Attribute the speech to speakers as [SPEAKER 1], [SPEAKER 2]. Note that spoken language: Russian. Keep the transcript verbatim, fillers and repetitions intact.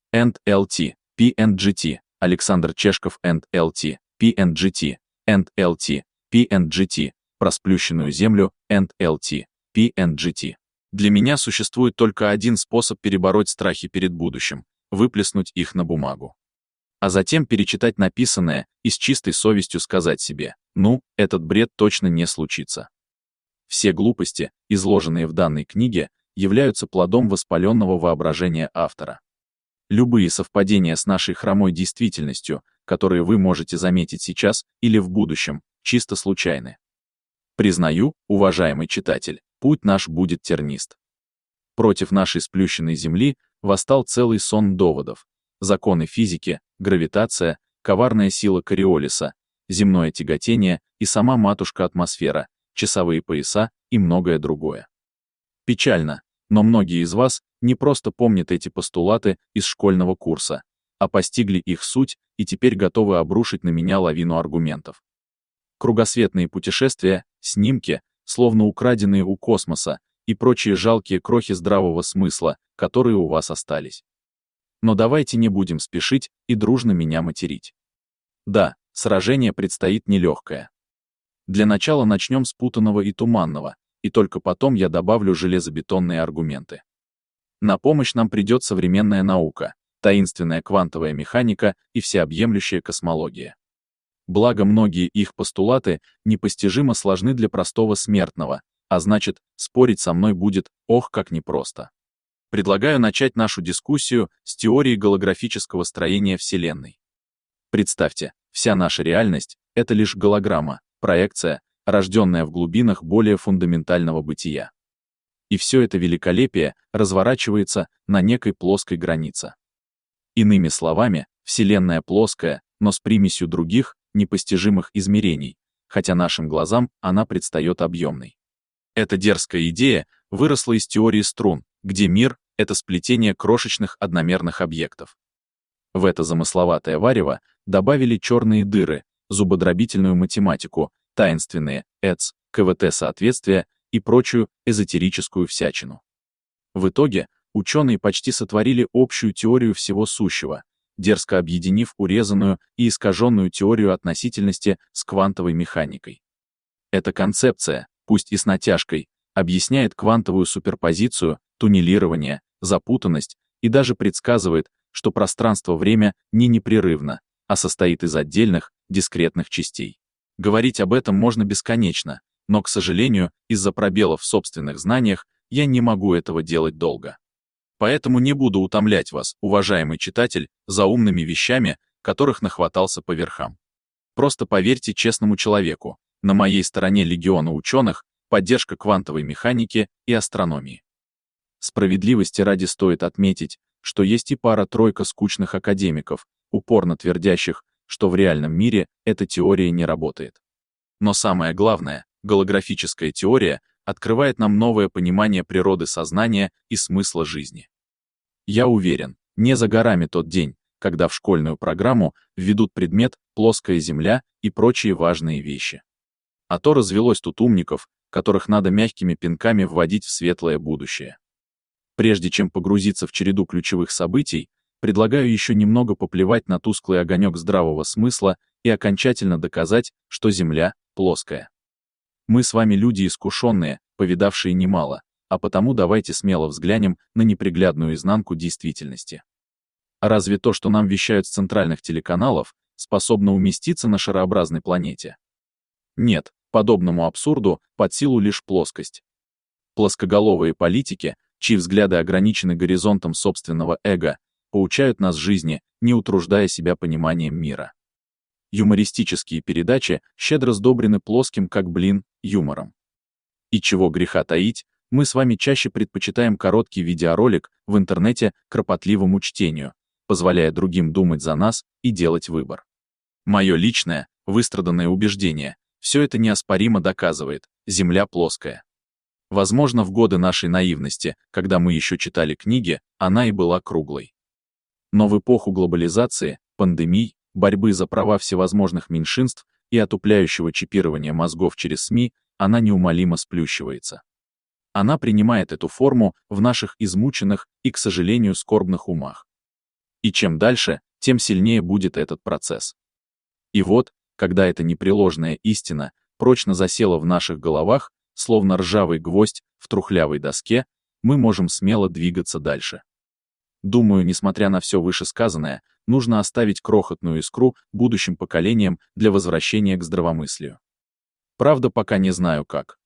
[SPEAKER 1] энд эл ти, пи энд джи ти, Александр Чешков энд эл ти, пи энд джи ти, энд эл ти, пи энд джи ти, про сплющенную землю энд эл ти, пи энд джи ти. Для меня существует только один способ перебороть страхи перед будущим — выплеснуть их на бумагу. А затем перечитать написанное и с чистой совестью сказать себе: ну, этот бред точно не случится. Все глупости, изложенные в данной книге, являются плодом воспаленного воображения автора. Любые совпадения с нашей хромой действительностью, которые вы можете заметить сейчас или в будущем, чисто случайны. Признаю, уважаемый читатель, путь наш будет тернист. Против нашей сплющенной Земли восстал целый сон доводов: законы физики, гравитация, коварная сила Кориолиса, земное тяготение и сама матушка-атмосфера, часовые пояса и многое другое. Печально, но многие из вас не просто помнят эти постулаты из школьного курса, а постигли их суть и теперь готовы обрушить на меня лавину аргументов. Кругосветные путешествия, снимки, словно украденные у космоса, и прочие жалкие крохи здравого смысла, которые у вас остались. Но давайте не будем спешить и дружно меня материть. Да, сражение предстоит нелегкое. Для начала начнем с путанного и туманного, и только потом я добавлю железобетонные аргументы. На помощь нам придет современная наука, таинственная квантовая механика и всеобъемлющая космология. Благо, многие их постулаты непостижимо сложны для простого смертного, а значит, спорить со мной будет, ох, как непросто. Предлагаю начать нашу дискуссию с теории голографического строения Вселенной. Представьте, вся наша реальность — это лишь голограмма, проекция, рожденная в глубинах более фундаментального бытия. И все это великолепие разворачивается на некой плоской границе. Иными словами, Вселенная плоская, но с примесью других, непостижимых измерений, хотя нашим глазам она предстает объемной. Эта дерзкая идея выросла из теории струн, где мир — это сплетение крошечных одномерных объектов. В это замысловатое варево добавили черные дыры, зубодробительную математику, таинственные ЭЦ, КВТ-соответствия и прочую эзотерическую всячину. В итоге ученые почти сотворили общую теорию всего сущего, дерзко объединив урезанную и искаженную теорию относительности с квантовой механикой. Эта концепция, пусть и с натяжкой, объясняет квантовую суперпозицию, туннелирование, запутанность и даже предсказывает, что пространство-время не непрерывно, а состоит из отдельных, дискретных частей. Говорить об этом можно бесконечно, но, к сожалению, из-за пробелов в собственных знаниях я не могу этого делать долго. Поэтому не буду утомлять вас, уважаемый читатель, заумными вещами, которых нахватался по верхам. Просто поверьте честному человеку, на моей стороне легиона ученых, поддержка квантовой механики и астрономии. Справедливости ради стоит отметить, что есть и пара-тройка скучных академиков, упорно твердящих, что в реальном мире эта теория не работает. Но самое главное, голографическая теория открывает нам новое понимание природы сознания и смысла жизни. Я уверен, не за горами тот день, когда в школьную программу введут предмет «плоская земля» и прочие важные вещи. А то развелось тут умников, которых надо мягкими пинками вводить в светлое будущее. Прежде чем погрузиться в череду ключевых событий, предлагаю еще немного поплевать на тусклый огонек здравого смысла и окончательно доказать, что Земля плоская. Мы с вами люди искушенные, повидавшие немало, а потому давайте смело взглянем на неприглядную изнанку действительности. А разве то, что нам вещают с центральных телеканалов, способно уместиться на шарообразной планете? Нет, подобному абсурду под силу лишь плоскость. Плоскоголовые политики, чьи взгляды ограничены горизонтом собственного эго, поучают нас жизни, не утруждая себя пониманием мира. Юмористические передачи щедро сдобрены плоским, как блин, юмором. И чего греха таить, мы с вами чаще предпочитаем короткий видеоролик в интернете кропотливому чтению, позволяя другим думать за нас и делать выбор. Мое личное, выстраданное убеждение, все это неоспоримо доказывает: Земля плоская. Возможно, в годы нашей наивности, когда мы еще читали книги, она и была круглой. Но в эпоху глобализации, пандемий, борьбы за права всевозможных меньшинств и отупляющего чипирования мозгов через СМИ, она неумолимо сплющивается. Она принимает эту форму в наших измученных и, к сожалению, скорбных умах. И чем дальше, тем сильнее будет этот процесс. И вот, когда эта непреложная истина прочно засела в наших головах, словно ржавый гвоздь в трухлявой доске, мы можем смело двигаться дальше. Думаю, несмотря на все вышесказанное, нужно оставить крохотную искру будущим поколениям для возвращения к здравомыслию. Правда, пока не знаю как.